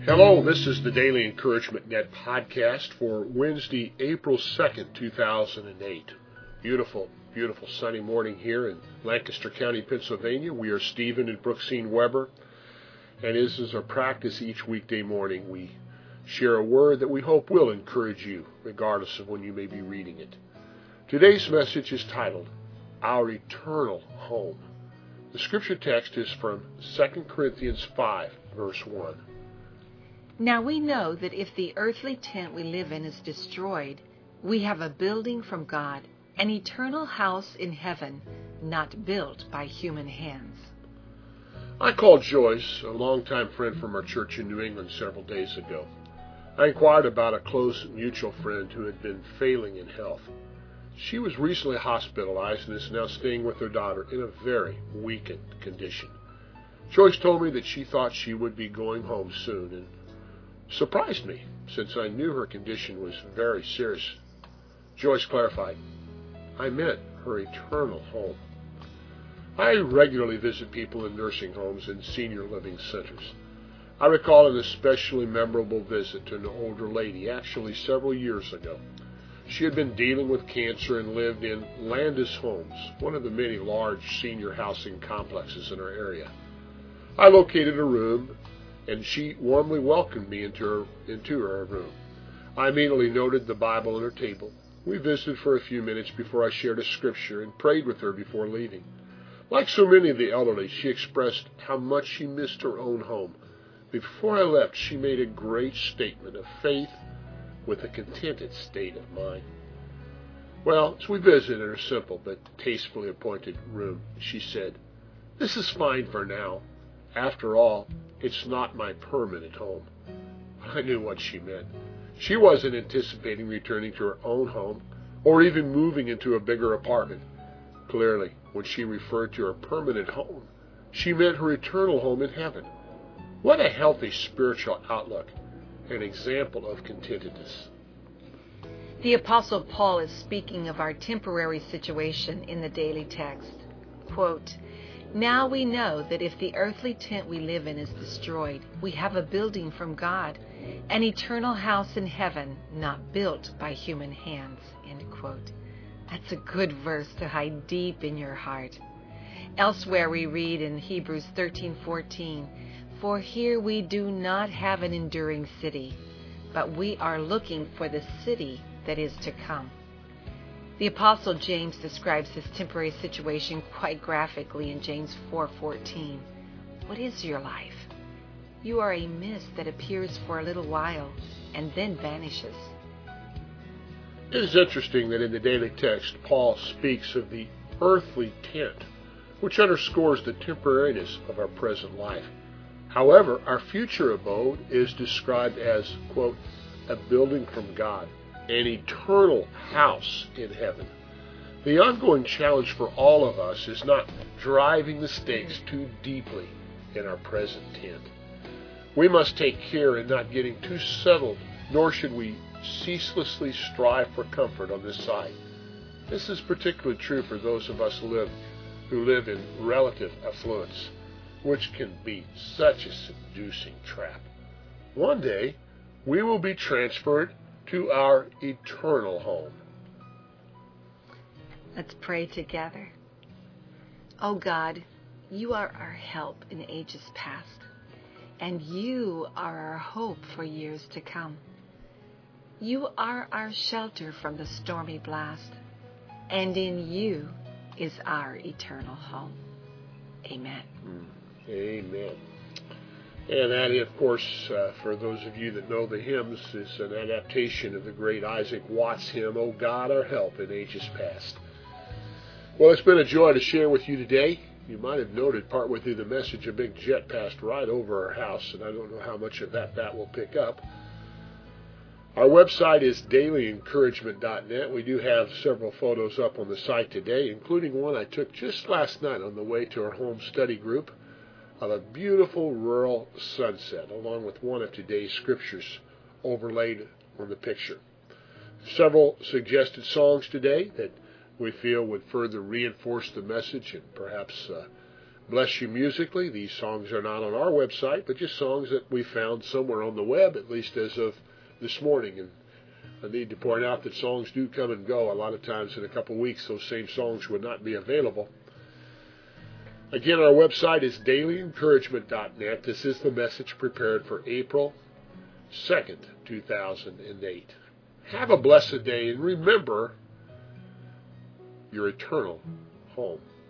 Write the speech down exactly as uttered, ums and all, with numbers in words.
Hello, this is the Daily Encouragement Net podcast for Wednesday, April second, two thousand eight. Beautiful, beautiful sunny morning here in Lancaster County, Pennsylvania. We are Stephen and Brooksine Weber, and this is our practice each weekday morning. We share a word that we hope will encourage you, regardless of when you may be reading it. Today's message is titled, Our Eternal Home. The scripture text is from Second Corinthians five, verse one. Now we know that if the earthly tent we live in is destroyed, we have a building from God, an eternal house in heaven, not built by human hands. I called Joyce, a longtime friend from our church in New England, several days ago. I inquired about a close mutual friend who had been failing in health. She was recently hospitalized and is now staying with her daughter in a very weakened condition. Joyce told me that she thought she would be going home soon, and surprised me, since I knew her condition was very serious. Joyce clarified, I meant her eternal home. I regularly visit people in nursing homes and senior living centers. I recall an especially memorable visit to an older lady, actually several years ago. She had been dealing with cancer and lived in Landis Homes, one of the many large senior housing complexes in our area. I located a room, and she warmly welcomed me into her, into her room. I immediately noted the Bible on her table. We visited for a few minutes before I shared a scripture and prayed with her before leaving. Like so many of the elderly, she expressed how much she missed her own home. Before I left, she made a great statement of faith with a contented state of mind. Well, as we visited her simple but tastefully appointed room, she said, This is fine for now. After all, it's not my permanent home. I knew what she meant. She wasn't anticipating returning to her own home or even moving into a bigger apartment. Clearly, when she referred to her permanent home, she meant her eternal home in heaven. What a healthy spiritual outlook, an example of contentedness. The Apostle Paul is speaking of our temporary situation in the daily text. Quote, Now we know that if the earthly tent we live in is destroyed, we have a building from God, an eternal house in heaven, not built by human hands. End quote. That's a good verse to hide deep in your heart. Elsewhere we read in Hebrews thirteen fourteen, For here we do not have an enduring city, but we are looking for the city that is to come. The Apostle James describes his temporary situation quite graphically in James four fourteen. What is your life? You are a mist that appears for a little while and then vanishes. It is interesting that in the daily text, Paul speaks of the earthly tent, which underscores the temporariness of our present life. However, our future abode is described as, quote, a building from God, an eternal house in heaven. The ongoing challenge for all of us is not driving the stakes too deeply in our present tent. We must take care in not getting too settled, nor should we ceaselessly strive for comfort on this side. This is particularly true for those of us live, who live in relative affluence, which can be such a seducing trap. One day, we will be transferred to our eternal home. Let's pray together. Oh God, you are our help in ages past, and you are our hope for years to come. You are our shelter from the stormy blast, and in you is our eternal home. Amen. Amen. And that, of course, uh, for those of you that know the hymns, is an adaptation of the great Isaac Watts hymn, O God, our help in ages past. Well, it's been a joy to share with you today. You might have noted partway through the message a big jet passed right over our house, and I don't know how much of that that will pick up. Our website is daily encouragement dot net. We do have several photos up on the site today, including one I took just last night on the way to our home study group of a beautiful rural sunset, along with one of today's scriptures overlaid on the picture. Several suggested songs today that we feel would further reinforce the message and perhaps uh, bless you musically. These songs are not on our website, but just songs that we found somewhere on the web, at least as of this morning. And I need to point out that songs do come and go. A lot of times in a couple of weeks, those same songs would not be available. Again, our website is daily encouragement dot net. This is the message prepared for April second, two thousand eight. Have a blessed day, and remember your eternal home.